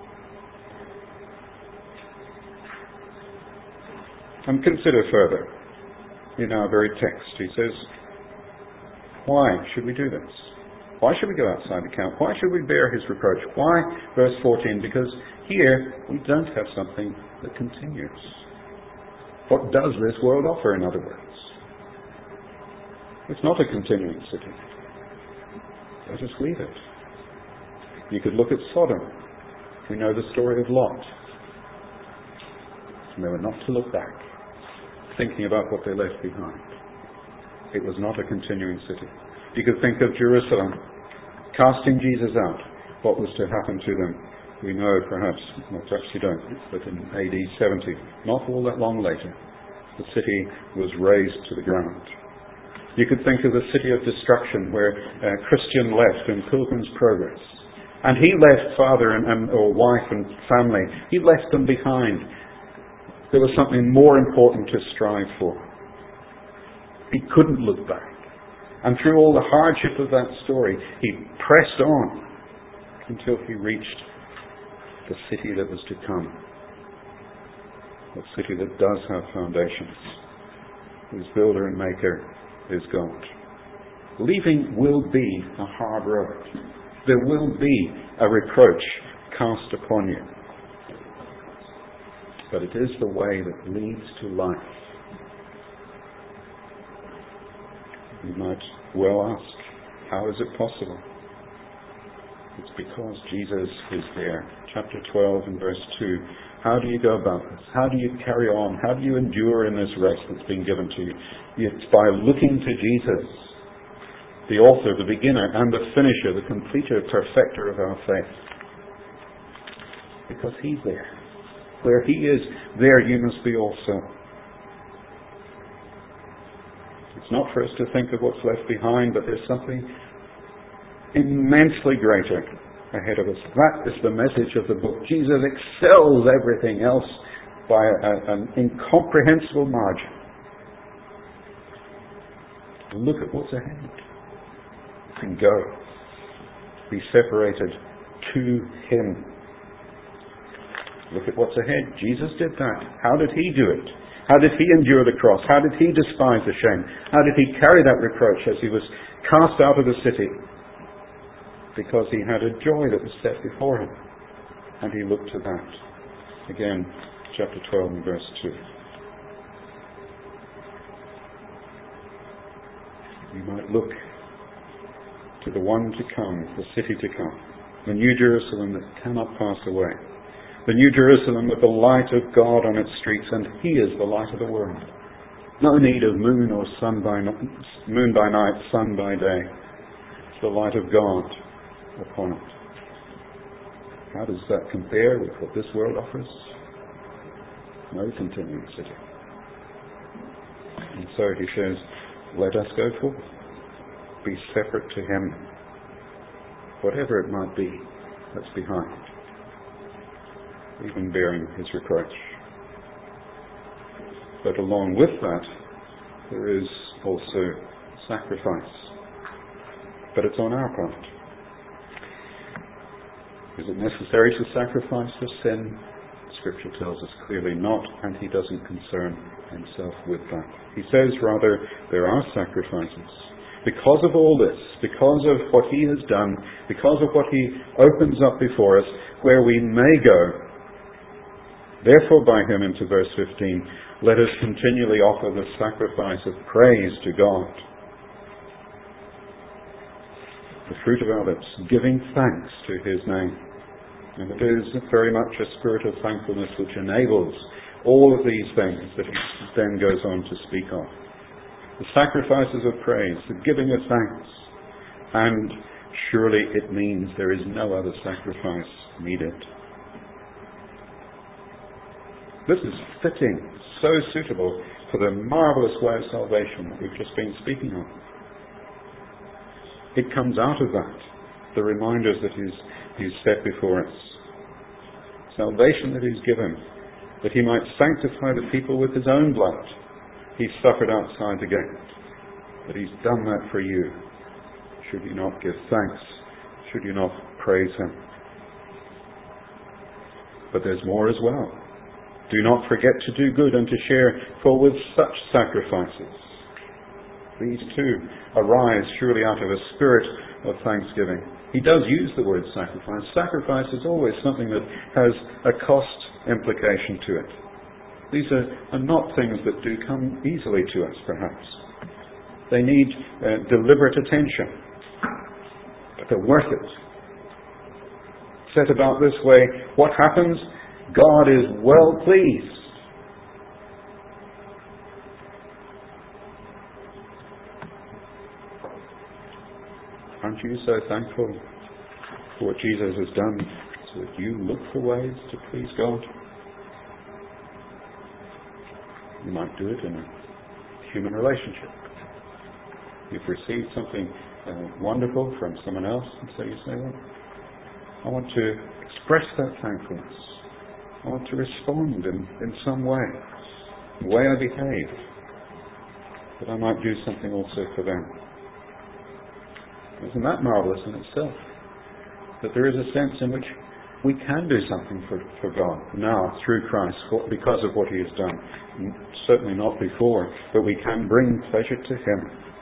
And consider further, in our very text, he says, why should we do this? Why should we go outside the camp? Why should we bear his reproach? Why? Verse fourteen, because here we don't have something that continues. What does this world offer, in other words? It's not a continuing city. Let us leave it. You could look at Sodom. We know the story of Lot. And they were not to look back, thinking about what they left behind. It was not a continuing city. You could think of Jerusalem, casting Jesus out. What was to happen to them? We know perhaps, well perhaps you don't, but in A D seventy, not all that long later, the city was razed to the ground. You could think of the city of destruction where uh, Christian left in Pilgrim's Progress. And he left father and, and or wife and family. He left them behind. There was something more important to strive for. He couldn't look back. And through all the hardship of that story, he pressed on until he reached the city that was to come. A city that does have foundations, whose builder and maker is God. Leaving will be a hard road. There will be a reproach cast upon you. But it is the way that leads to life. You might well ask, how is it possible? It's because Jesus is there. Chapter twelve and verse two. How do you go about this? How do you carry on? How do you endure in this rest that's been given to you? It's by looking to Jesus, the author, the beginner, and the finisher, the completer, perfecter of our faith. Because he's there. Where he is, there you must be also. It's not for us to think of what's left behind, but there's something immensely greater ahead of us. That is the message of the book. Jesus excels everything else by a, an incomprehensible margin. Look at what's ahead and go. Be separated to him. Look at what's ahead. Jesus did that. How did he do it? How did he endure the cross? How did he despise the shame? How did he carry that reproach as he was cast out of the city? Because he had a joy that was set before him. And he looked to that. Again, chapter twelve and verse two. You might look to the one to come, the city to come, the New Jerusalem that cannot pass away. The New Jerusalem with the light of God on its streets, and he is the light of the world. No need of moon or sun by no- moon by night, sun by day. It's the light of God upon it. How does that compare with what this world offers? No continuing city. And so he says, let us go forth. Be separate to him. Whatever it might be that's behind. Even bearing his reproach. But along with that, there is also sacrifice. But it's on our part. Is it necessary to sacrifice for sin? Scripture tells us clearly not, and he doesn't concern himself with that. He says rather, there are sacrifices. Because of all this, because of what he has done, because of what he opens up before us, where we may go. Therefore by him, into verse fifteen, let us continually offer the sacrifice of praise to God. The fruit of our lips, giving thanks to his name. And it is very much a spirit of thankfulness which enables all of these things that he then goes on to speak of. The sacrifices of praise, the giving of thanks. And surely it means there is no other sacrifice needed. This is fitting, so suitable for the marvellous way of salvation that we've just been speaking of. It comes out of that, the reminders that he's, he's set before us. salvation that he's given, that he might sanctify the people with his own blood. He suffered outside the gate. But he's done that for you. Should you not give thanks? Should you not praise him? But there's more as well. Do not forget to do good and to share, for with such sacrifices, these too arise surely out of a spirit of thanksgiving. He does use the word sacrifice. Sacrifice is always something that has a cost implication to it. These are, are not things that do come easily to us, perhaps. They need uh, deliberate attention. But they're worth it. Set about this way, what happens? God is well pleased. Aren't you so thankful for what Jesus has done so that you look for ways to please God? You might do it in a human relationship. You've received something uh, wonderful from someone else, and so you say, well, I want to express that thankfulness. I want to respond in, in some way, the way I behave, that I might do something also for them. Isn't that marvelous in itself? That there is a sense in which we can do something for, for God now through Christ because of what he has done. Certainly not before, but we can bring pleasure to him.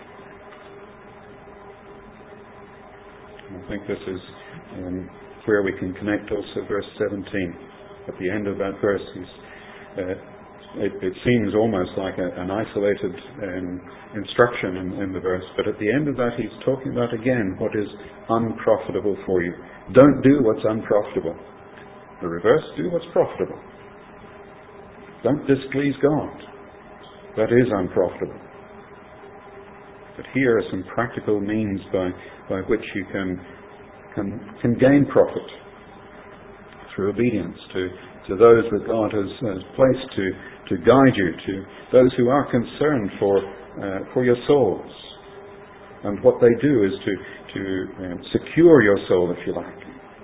And I think this is um, where we can connect also verse seventeen. At the end of that verse, he's, uh, it, it seems almost like a, an isolated um, instruction in, in the verse, but at the end of that he's talking about again what is unprofitable for you. Don't do what's unprofitable. The reverse, do what's profitable. Don't displease God. That is unprofitable. But here are some practical means by, by which you can, can, can gain profit through obedience to, to those that God has, has placed to, to guide you, to those who are concerned for, uh, for your souls. And what they do is to, to uh, secure your soul, if you like.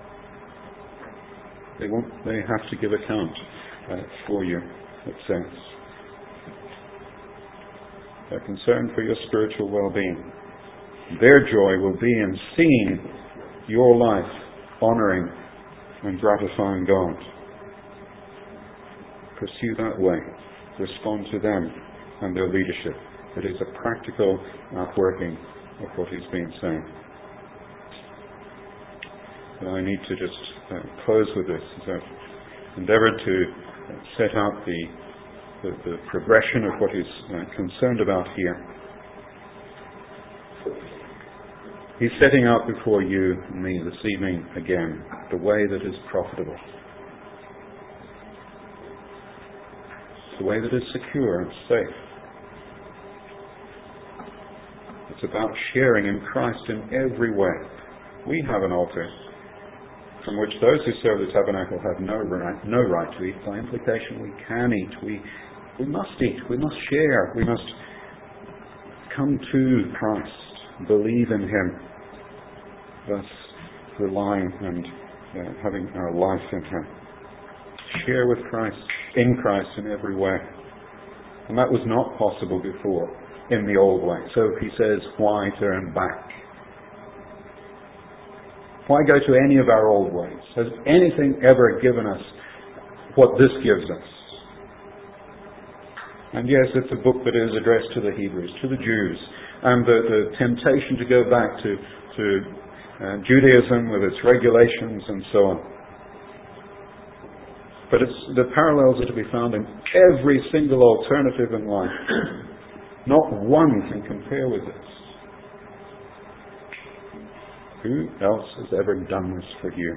They won't, they have to give account uh, for you, it says. They're concerned for your spiritual well-being. Their joy will be in seeing your life honouring and gratifying God. Pursue that way. Respond to them and their leadership. It is a practical outworking of what he's been saying. And I need to just uh, close with this. As I've endeavoured to uh, set out the, the, the progression of what he's uh, concerned about here. He's setting out before you and me this evening again the way that is profitable. The way that is secure and safe. It's about sharing in Christ in every way. We have an altar from which those who serve the tabernacle have no right, no right to eat. By implication, we can eat. We, we must eat. We must share. We must come to Christ, believe in him, thus relying and uh, having our life in him. Share with Christ, in Christ in every way. And that was not possible before in the old way. So he says, why turn back? Why go to any of our old ways? Has anything ever given us what this gives us? And yes, it's a book that is addressed to the Hebrews, to the Jews, and the, the temptation to go back to, to uh, Judaism with its regulations and so on. But it's, the parallels are to be found in every single alternative in life. Not one can compare with this. Who else has ever done this for you?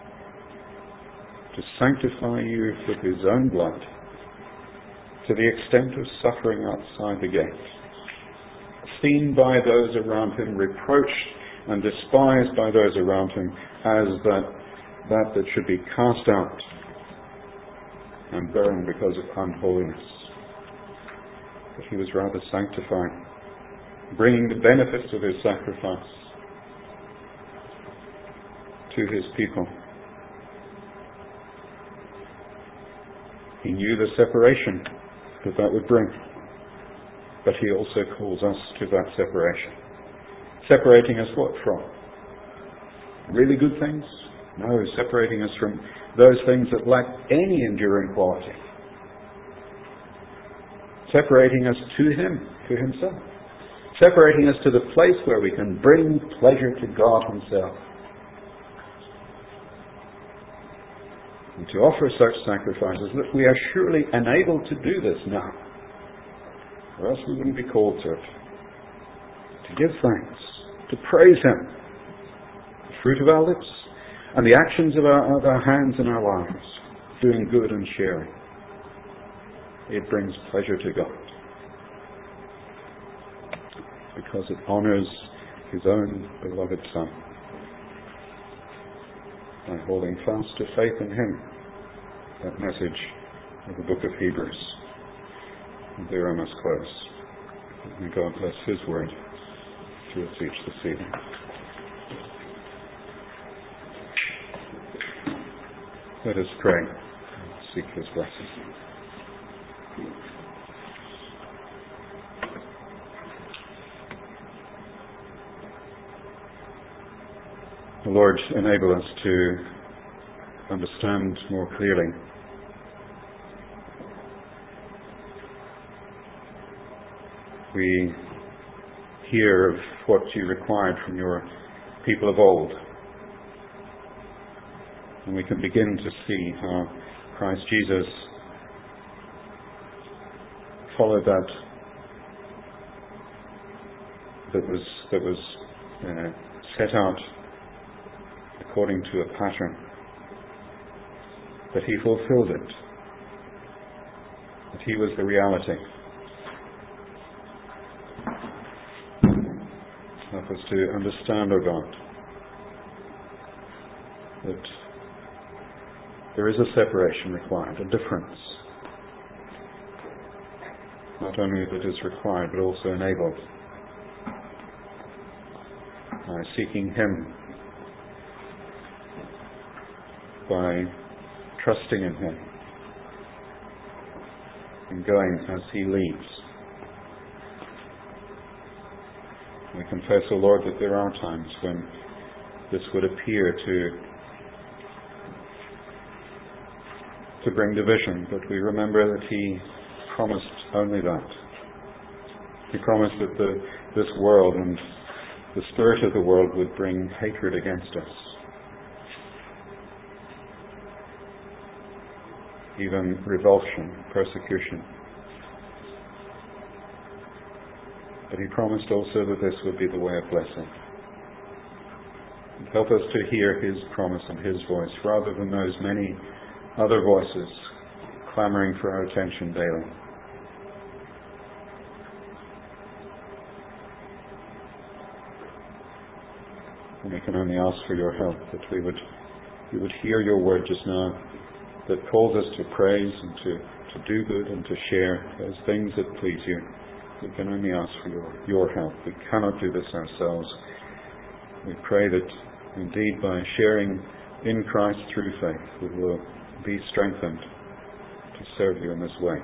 To sanctify you with his own blood, to the extent of suffering outside the gate, seen by those around him, reproached and despised by those around him as that that, that should be cast out and burned because of unholiness. But he was rather sanctifying, bringing the benefits of his sacrifice to his people. He knew the separation that that would bring. But he also calls us to that separation. Separating us what from? Really good things? No, separating us from those things that lack any enduring quality. Separating us to Him, to Himself. Separating us to the place where we can bring pleasure to God Himself. And to offer such sacrifices, that we are surely enabled to do this now. Or else we wouldn't be called to it. To give thanks, to praise Him, the fruit of our lips, and the actions of our, of our hands and our lives, doing good and sharing. It brings pleasure to God, because it honors His own beloved Son, by holding fast to faith in Him, that message of the book of Hebrews. And there I must close. May God bless His word to us each this evening. Let us pray and seek His blessing. The Lord enable us to understand more clearly we hear of what you required from your people of old, and we can begin to see how Christ Jesus followed that that was that was uh, set out according to a pattern, that He fulfilled it, that He was the reality. Help us to understand, O God, that there is a separation required, a difference, not only that is required but also enabled by seeking Him, by trusting in Him and going as He leads. We confess, O Lord, that there are times when this would appear to to bring division, but we remember that He promised only that. He promised that the, this world and the spirit of the world would bring hatred against us, even revulsion, persecution. But He promised also that this would be the way of blessing. And help us to hear His promise and His voice rather than those many other voices clamoring for our attention daily. And we can only ask for your help, that we would we would hear your word just now, that calls us to praise and to, to do good and to share those things that please you. We can only ask for your, your help. We cannot do this ourselves. We pray that indeed by sharing in Christ through faith, we will be strengthened to serve you in this way.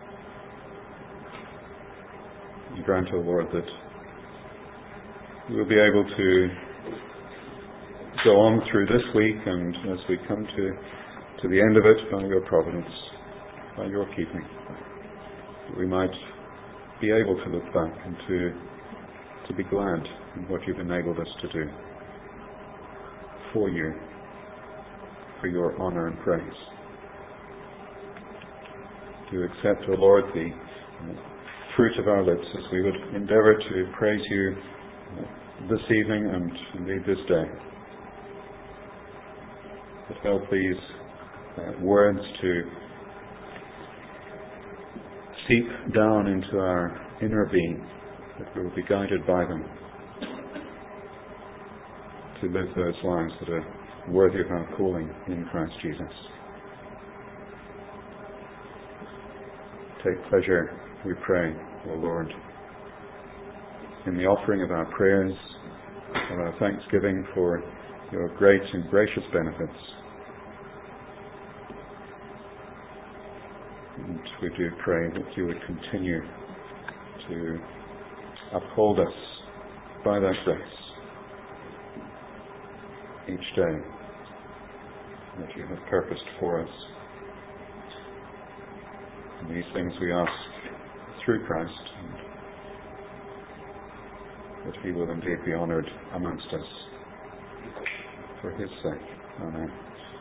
And grant, O Lord, that we will be able to go on through this week, and as we come to to the end of it, by your providence, by your keeping, that we might be able to look back and to to be glad in what you've enabled us to do for you, for your honour and praise. To accept, O Lord, the fruit of our lips as we would endeavour to praise you this evening and indeed this day. But help these uh, words to seep down into our inner being, that we will be guided by them to live those lives that are worthy of our calling in Christ Jesus. Take pleasure, we pray, O Lord, in the offering of our prayers, of our thanksgiving for your great and gracious benefits. And we do pray that you would continue to uphold us by that grace each day that you have purposed for us. And these things we ask through Christ, and that he will indeed be honoured amongst us for his sake. Amen.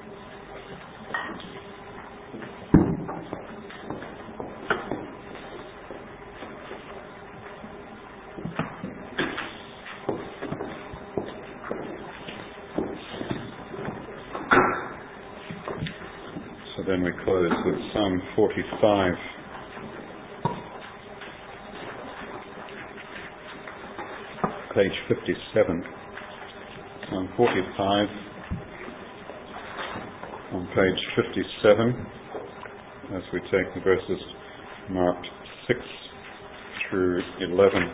So then we close with Psalm forty-five. Page fifty-seven. Psalm forty-five on page fifty-seven, as we take the verses marked six through eleven.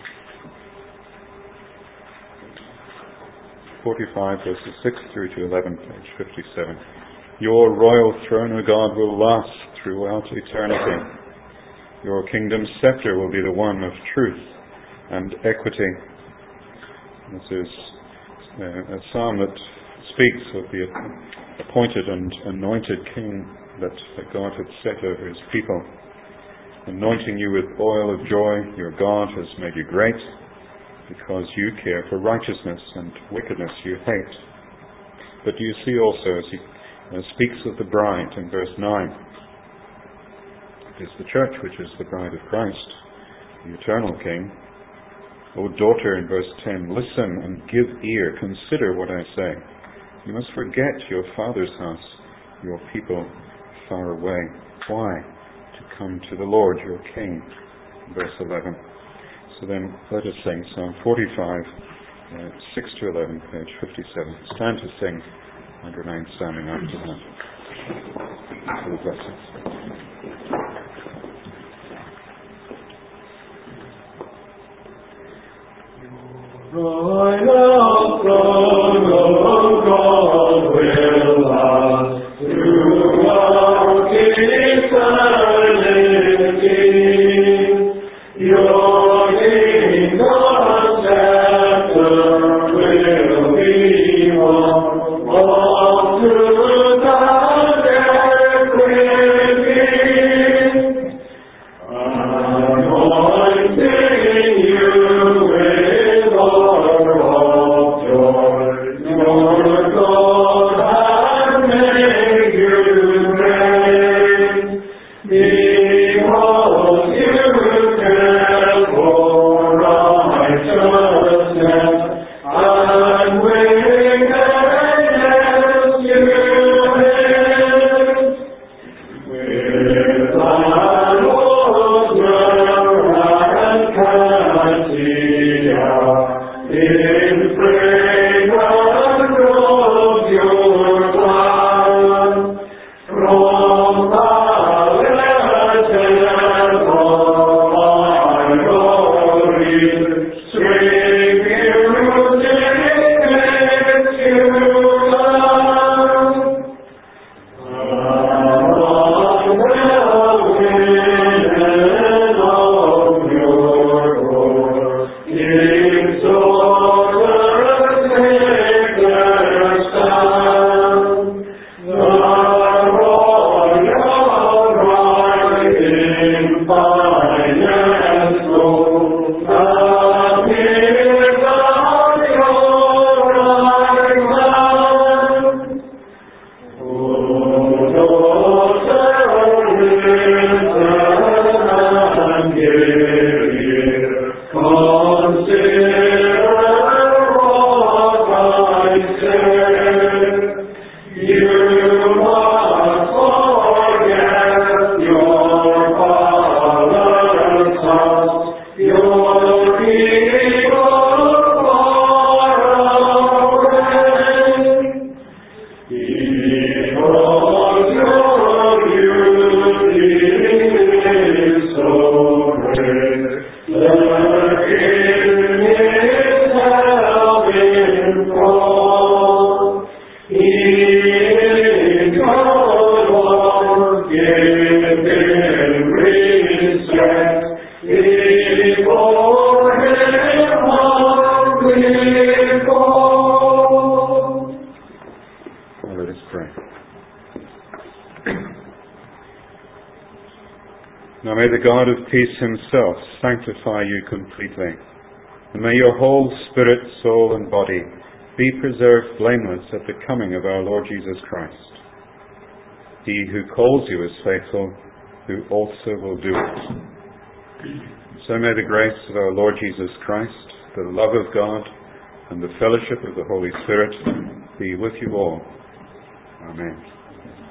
forty-five verses six through to eleven, page fifty-seven. Your royal throne, O God, will last throughout eternity. Your kingdom's scepter will be the one of truth and equity. This is uh, a psalm that speaks of the appointed and anointed king that, that God had set over his people. Anointing you with oil of joy, your God has made you great, because you care for righteousness, and wickedness you hate. But you see also, as he uh, speaks of the bride in verse nine, it is the church which is the bride of Christ, the eternal king. O daughter, in verse ten, listen and give ear, consider what I say. You must forget your father's house, your people far away. Why? To come to the Lord your King. Verse eleven. So then let us sing Psalm forty-five, uh, six to eleven, page fifty-seven. It's time to sing and remain standing after that. For the blessings. Royal throne of God will last throughout eternity. Your kingdom's scepter will be one of truth and equity. Now may the God of peace himself sanctify you completely, and may your whole spirit, soul, and body be preserved blameless at the coming of our Lord Jesus Christ. He who calls you is faithful, who also will do it. So may the grace of our Lord Jesus Christ, the love of God, and the fellowship of the Holy Spirit be with you all. Amen.